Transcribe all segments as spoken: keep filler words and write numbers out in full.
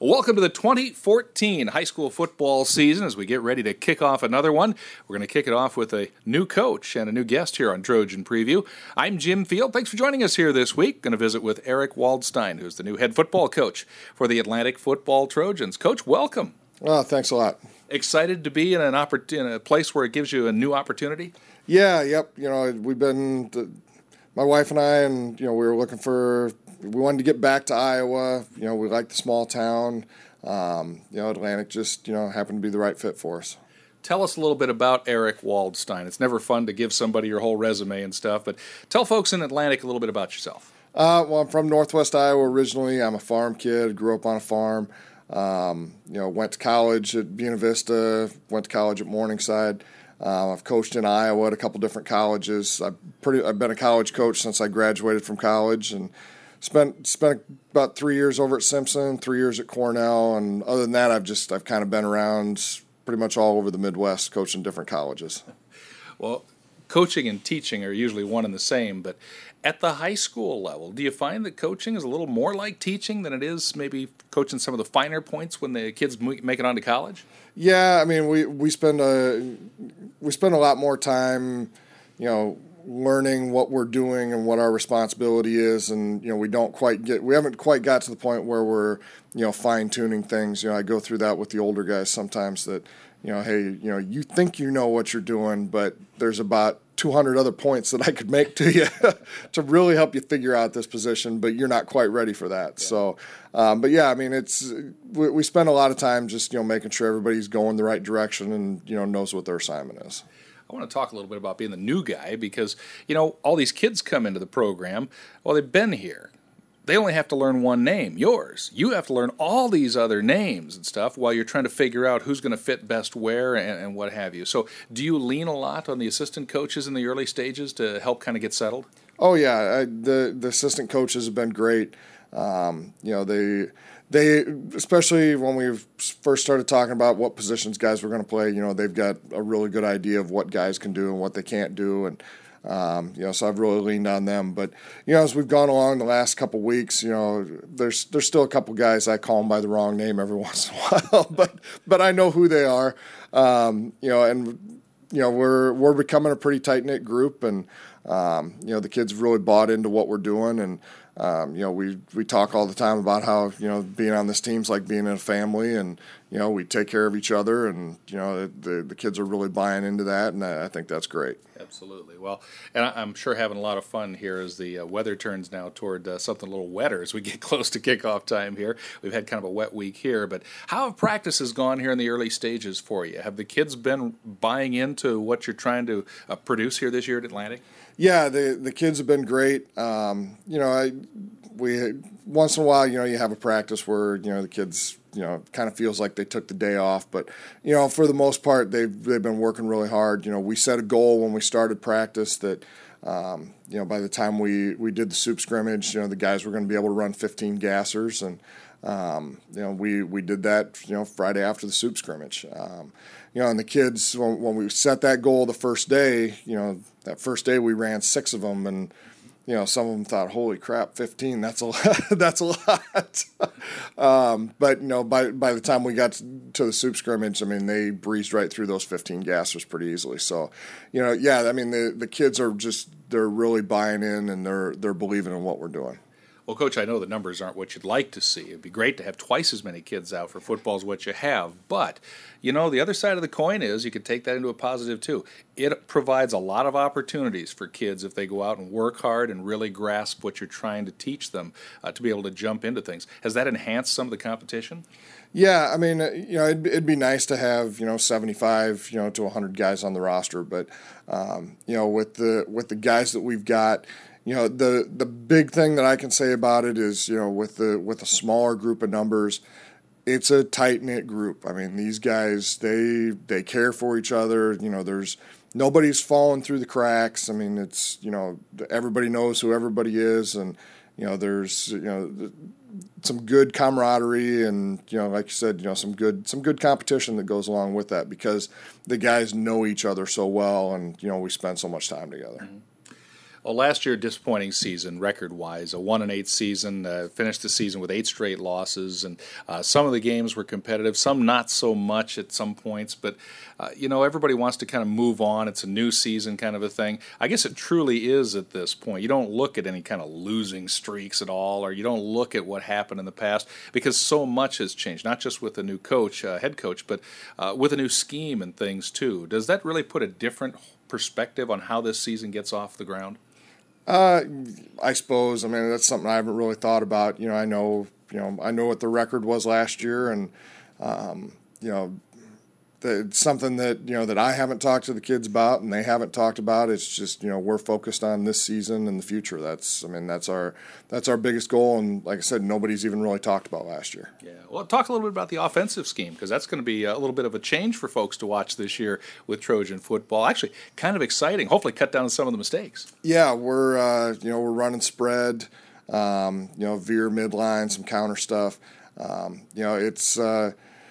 Welcome to the twenty fourteen high school football season as we get ready to kick off another one. We're going to kick it off with a new coach and a new guest here on Trojan Preview. I'm Jim Field. Thanks for joining us here this week. Going to visit with Eric Waldstein, who's the new head football coach for the Atlantic Football Trojans. Coach, welcome. Oh, thanks a lot. Excited to be in an oppor- in a place where it gives you a new opportunity? Yeah, yep. You know, we've been, my wife and I, and, you know, we were looking for, we wanted to get back to Iowa. You know, we like the small town. Um, you know, Atlantic just, you know, happened to be the right fit for us. Tell us a little bit about Eric Waldstein. It's never fun to give somebody your whole resume and stuff, but tell folks in Atlantic a little bit about yourself. Uh, well, I'm from Northwest Iowa originally. I'm a farm kid, grew up on a farm. Um, you know, went to college at Buena Vista, went to college at Morningside. Uh, I've coached in Iowa at a couple different colleges. I've pretty, I've been a college coach since I graduated from college, and spent spent about three years over at Simpson, three years at Cornell, and other than that, I've just I've kind of been around pretty much all over the Midwest, coaching different colleges. Well, coaching and teaching are usually one and the same, but at the high school level, do you find that coaching is a little more like teaching than it is maybe coaching some of the finer points when the kids make it on to college? Yeah, I mean, we, we spend a we spend a lot more time, you know, learning what we're doing and what our responsibility is, and you know, we don't quite get we haven't quite got to the point where we're, you know, fine tuning things. You know, I go through that with the older guys sometimes that, you know, hey, you know, you think you know what you're doing, but there's about two hundred other points that I could make to you to really help you figure out this position, but you're not quite ready for that. Yeah. So, um, but yeah, I mean, it's we, we spend a lot of time just, you know, making sure everybody's going the right direction and, you know, knows what their assignment is. I want to talk a little bit about being the new guy because, you know, all these kids come into the program. Well, they've been here. They only have to learn one name, yours. You have to learn all these other names and stuff while you're trying to figure out who's going to fit best where and, and what have you. So do you lean a lot on the assistant coaches in the early stages to help kind of get settled? Oh, yeah. I, the, the assistant coaches have been great. Um, you know, they, they, especially when we first started talking about what positions guys were going to play, you know, they've got a really good idea of what guys can do and what they can't do. And, Um, you know, so I've really leaned on them. But, you know, as we've gone along the last couple of weeks, you know, there's there's still a couple guys I call them by the wrong name every once in a while, but but I know who they are. Um, you know, and you know we're we're becoming a pretty tight knit group, and um, you know the kids have really bought into what we're doing, and um, you know we we talk all the time about how you know being on this team's like being in a family, and you know we take care of each other, and you know the the kids are really buying into that, and I think that's great. Absolutely. Well, and I'm sure having a lot of fun here as the uh, weather turns now toward uh, something a little wetter as we get close to kickoff time here. We've had kind of a wet week here, but how have practices gone here in the early stages for you? Have the kids been buying into what you're trying to uh, produce here this year at Atlantic? Yeah, the the kids have been great. Um, you know, I we once in a while, you know, you have a practice where you know the kids, you know, kind of feels like they took the day off, but you know, for the most part, they've they've been working really hard. You know, we set a goal when we started practice that um, you know by the time we we did the soup scrimmage, you know, the guys were going to be able to run fifteen gassers, and um, you know, we we did that, you know, Friday after the soup scrimmage. Um, you know, and the kids, when, when we set that goal the first day, you know, that first day we ran six of them, and you know, some of them thought, "Holy crap, fifteen! That's a lot. That's a lot." um, but you know, by by the time we got to the soup scrimmage, I mean, they breezed right through those fifteen gassers pretty easily. So, you know, yeah, I mean, the the kids are just they're really buying in, and they're they're believing in what we're doing. Well, Coach, I know the numbers aren't what you'd like to see. It'd be great to have twice as many kids out for football as what you have. But, you know, the other side of the coin is you could take that into a positive, too. It provides a lot of opportunities for kids if they go out and work hard and really grasp what you're trying to teach them uh, to be able to jump into things. Has that enhanced some of the competition? Yeah, I mean, you know, it'd, it'd be nice to have, you know, seventy-five, you know, to one hundred guys on the roster. But, um, you know, with the with the guys that we've got, you know, the the big thing that I can say about it is, you know, with the with a smaller group of numbers, it's a tight knit group. I mean, these guys they they care for each other. You know, there's nobody's falling through the cracks. I mean, it's you know everybody knows who everybody is, and you know there's you know some good camaraderie, and you know, like you said, you know, some good some good competition that goes along with that because the guys know each other so well, and you know, we spend so much time together. Mm-hmm. Well, last year, disappointing season record-wise. A one and eight season, uh, finished the season with eight straight losses, and uh, some of the games were competitive, some not so much at some points. But uh, you know, everybody wants to kind of move on. It's a new season, kind of a thing. I guess it truly is at this point. You don't look at any kind of losing streaks at all, or you don't look at what happened in the past because so much has changed. Not just with a new coach, uh, head coach, but uh, with a new scheme and things too. Does that really put a different perspective on how this season gets off the ground? Uh, I suppose. I mean, that's something I haven't really thought about. You know, I know, you know, I know what the record was last year, and um, you know, the, it's something that you know that I haven't talked to the kids about, and they haven't talked about. It's just you know we're focused on this season and the future. That's I mean that's our that's our biggest goal, and like I said, nobody's even really talked about last year. Yeah. Well, talk a little bit about the offensive scheme because that's going to be a little bit of a change for folks to watch this year with Trojan football. Actually, kind of exciting. Hopefully, cut down on some of the mistakes. Yeah, we're uh, you know we're running spread, um, you know veer midline, some counter stuff. Um, you know it's. Uh,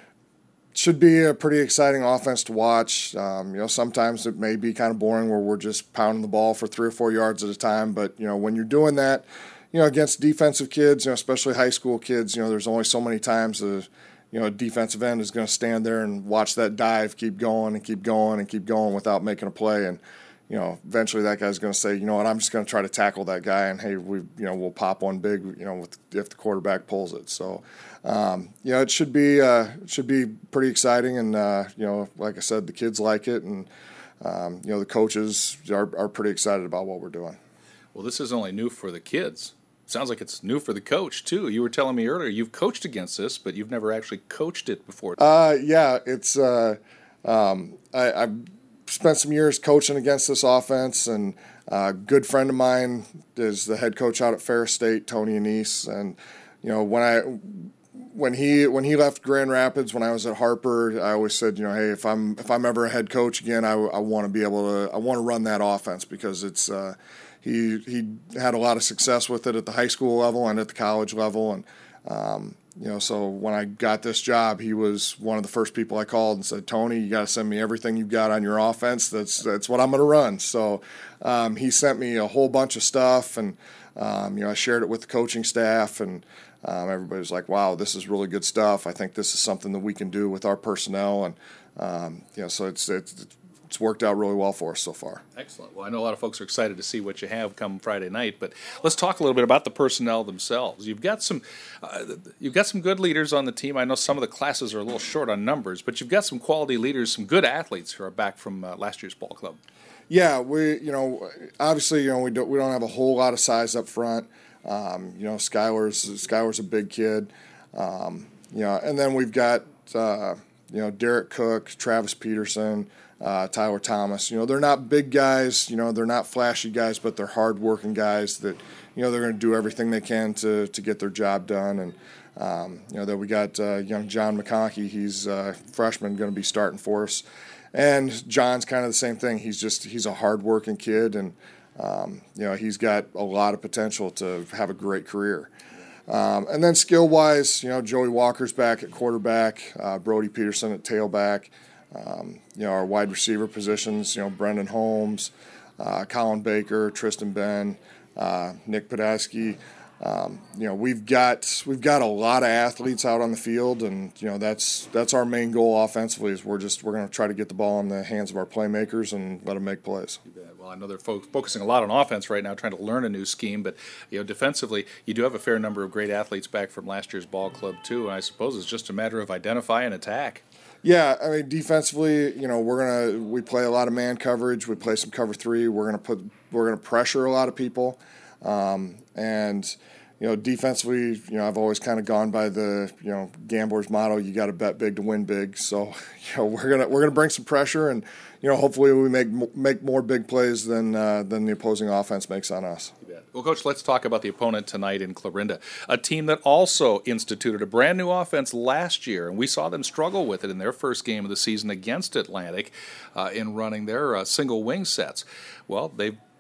Should be a pretty exciting offense to watch. Um, you know, sometimes it may be kind of boring where we're just pounding the ball for three or four yards at a time. But you know, when you're doing that, you know, against defensive kids, you know, especially high school kids, you know, there's only so many times the, you know, a defensive end is going to stand there and watch that dive keep going and keep going and keep going without making a play. And you know, eventually that guy's going to say, you know what, I'm just going to try to tackle that guy, and hey, we, you know, we'll pop one big, you know, with, if the quarterback pulls it. So, um, you know, it should be, uh, it should be pretty exciting, and uh, you know, like I said, the kids like it, and um, you know, the coaches are, are pretty excited about what we're doing. Well, this is only new for the kids. Sounds like it's new for the coach too. You were telling me earlier you've coached against this, but you've never actually coached it before. Uh, yeah, it's uh, um, I. I've spent some years coaching against this offense, and a good friend of mine is the head coach out at Ferris State, Tony Anise. And you know, when I when he when he left Grand Rapids, when I was at Harper, I always said, you know, hey, if I'm if I'm ever a head coach again, I, I want to be able to I want to run that offense because it's uh, he he had a lot of success with it at the high school level and at the college level, and um, you know, so when I got this job, he was one of the first people I called and said, Tony, you got to send me everything you've got on your offense. That's that's what I'm going to run. So um, he sent me a whole bunch of stuff, and um, you know, I shared it with the coaching staff, and um, everybody was like, wow, this is really good stuff. I think this is something that we can do with our personnel, and um, you know, so it's it's it's worked out really well for us so far. Excellent. Well, I know a lot of folks are excited to see what you have come Friday night, but let's talk a little bit about the personnel themselves. You've got some, uh, you've got some good leaders on the team. I know some of the classes are a little short on numbers, but you've got some quality leaders, some good athletes who are back from uh, last year's ball club. Yeah, we, you know, obviously, you know, we don't we don't have a whole lot of size up front. Um, you know, Skylar's Skylar's a big kid. Um, you know, and then we've got uh, you know Derek Cook, Travis Peterson. Uh, Tyler Thomas, you know, they're not big guys, you know, they're not flashy guys, but they're hard-working guys that, you know, they're going to do everything they can to to get their job done. And, um, you know, then we got uh, young John McConkey. He's a uh, freshman, going to be starting for us. And John's kind of the same thing. He's just, he's a hard-working kid, and, um, you know, he's got a lot of potential to have a great career. Um, and then skill-wise, you know, Joey Walker's back at quarterback, uh, Brody Peterson at tailback. Um, you know, our wide receiver positions, you know, Brendan Holmes, uh, Colin Baker, Tristan Ben, uh, Nick Podasky. Um, you know, we've got we've got a lot of athletes out on the field, and you know that's that's our main goal offensively. Is we're just we're going to try to get the ball in the hands of our playmakers and let them make plays. Well, I know they're fo- focusing a lot on offense right now, trying to learn a new scheme. But you know, defensively, you do have a fair number of great athletes back from last year's ball club too. And I suppose it's just a matter of identify and attack. Yeah, I mean, defensively, you know, we're gonna we play a lot of man coverage. We play some cover three. We're gonna put we're gonna pressure a lot of people, um, and you know, defensively, you know, I've always kind of gone by the you know gambler's motto: you got to bet big to win big. So, you know, we're gonna we're gonna bring some pressure, and you know, hopefully, we make make more big plays than uh, than the opposing offense makes on us. Well, Coach, let's talk about the opponent tonight in Clarinda, a team that also instituted a brand new offense last year, and we saw them struggle with it in their first game of the season against Atlantic uh, in running their uh, single wing sets. Well, they've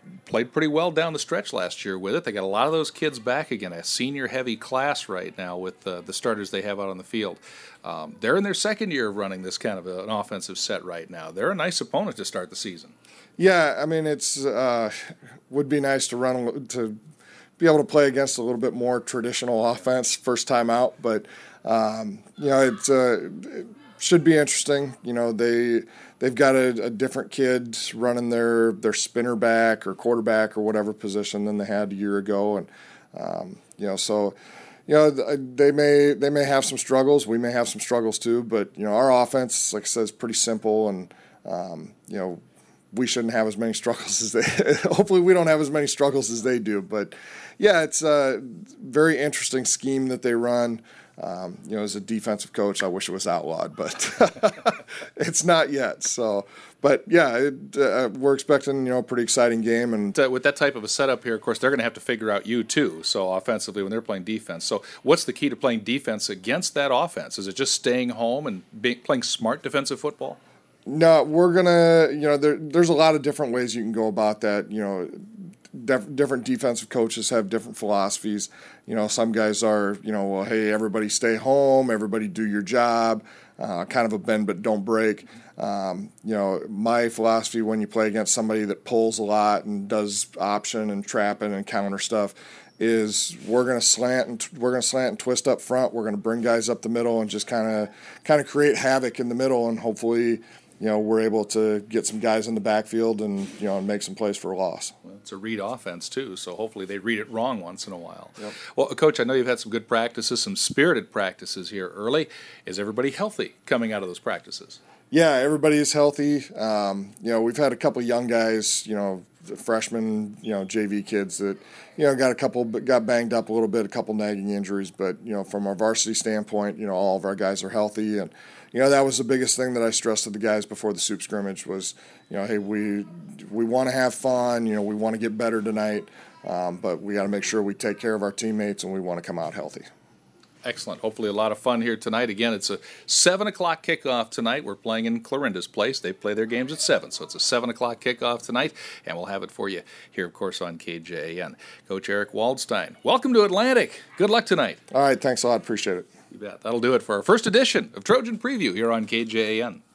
played pretty well down the stretch last year with it. They got a lot of those kids back again, a senior-heavy class right now with uh, the starters they have out on the field. Um, they're in their second year of running this kind of a, an offensive set right now. They're a nice opponent to start the season. Yeah, I mean, it's uh, would be nice to run to be able to play against a little bit more traditional offense first time out, but um, you know, it's uh, it should be interesting. You know, they they've got a, a different kid running their their spinner back or quarterback or whatever position than they had a year ago, and um, you know, so. You know, they may they may have some struggles. We may have some struggles too. But you know, our offense, like I said, is pretty simple, and um, you know, we shouldn't have as many struggles as they. Hopefully, we don't have as many struggles as they do. But yeah, it's a very interesting scheme that they run. Um, you know, as a defensive coach, I wish it was outlawed, but it's not yet. So, but yeah, it, uh, we're expecting, you know, a pretty exciting game. And uh, with that type of a setup here, of course, they're going to have to figure out you too. So offensively, when they're playing defense, so what's the key to playing defense against that offense? Is it just staying home and being, playing smart defensive football? No, we're gonna, you know, there, there's a lot of different ways you can go about that. You know, def- different defensive coaches have different philosophies. You know, some guys are, you know, well, hey, everybody stay home, everybody do your job, uh, kind of a bend but don't break. Um, you know, my philosophy when you play against somebody that pulls a lot and does option and trapping and counter stuff is we're going to slant and t- we're going to slant and twist up front. We're going to bring guys up the middle and just kind of kind of create havoc in the middle, and hopefully, you know, we're able to get some guys in the backfield and, you know, and make some plays for a loss. Well, it's a read offense, too, so hopefully they read it wrong once in a while. Yep. Well, Coach, I know you've had some good practices, some spirited practices here early. Is everybody healthy coming out of those practices? Yeah, everybody is healthy. Um, you know, we've had a couple young guys, you know, freshmen, you know, J V kids that, you know, got a couple, got banged up a little bit, a couple nagging injuries. But, you know, from our varsity standpoint, you know, all of our guys are healthy. And, you know, that was the biggest thing that I stressed to the guys before the soup scrimmage was, you know, hey, we we want to have fun. You know, we want to get better tonight. Um, but we got to make sure we take care of our teammates and we want to come out healthy. Excellent. Hopefully a lot of fun here tonight. Again, it's a seven o'clock kickoff tonight. We're playing in Clarinda's place. They play their games at seven, so it's a seven o'clock kickoff tonight, and we'll have it for you here, of course, on K J A N. Coach Eric Waldstein, welcome to Atlantic. Good luck tonight. All right, thanks a lot. Appreciate it. You bet. That'll do it for our first edition of Trojan Preview here on K J A N.